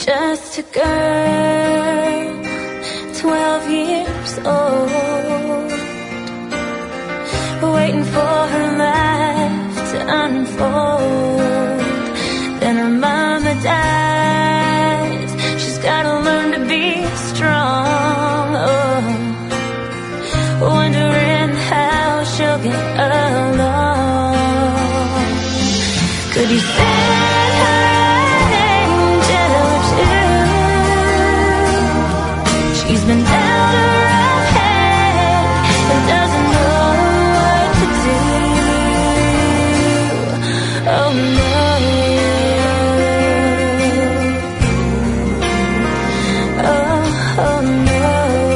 Just a girl, 12 years old, waiting for her life to unfold. Then her mama dies, she's gotta learn to be strong. Oh, wondering how she'll get along. Could you send her an angel or two? She's been down a rough head and doesn't know what to do. Oh no. Oh no.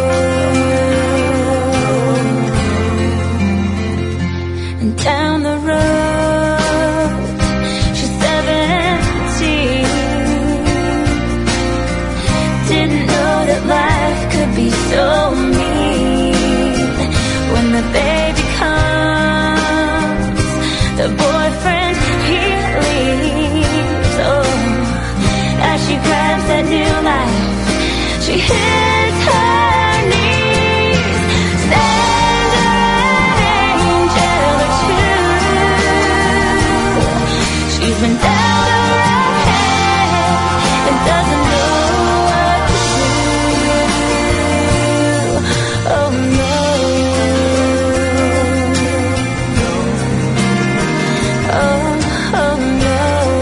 And down the road, she's 17. Didn't know that life could be so mean. When the baby comes, the boyfriend, he leaves. Oh, as she grabs that new life, she hits her knees. Send her an angel or two. She's been down a rough head and doesn't know what to do. Oh no. Oh, oh no.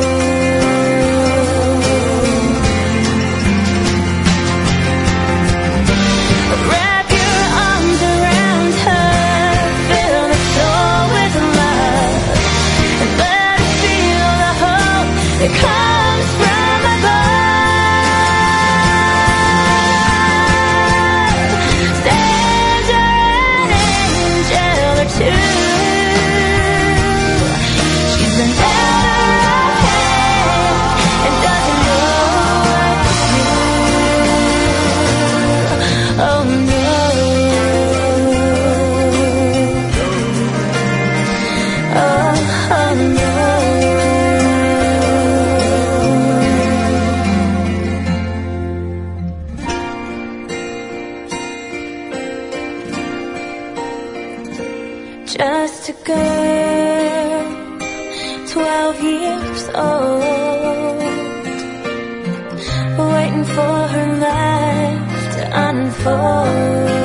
Wrap your arms around her, fill the soul with love, and let her feel the hope that comes from above. Send her an angel or two. She's been down a rough head and doesn't know what to do. Oh no. Oh, oh no. Just a girl, 12 years old, waiting for her life to unfold.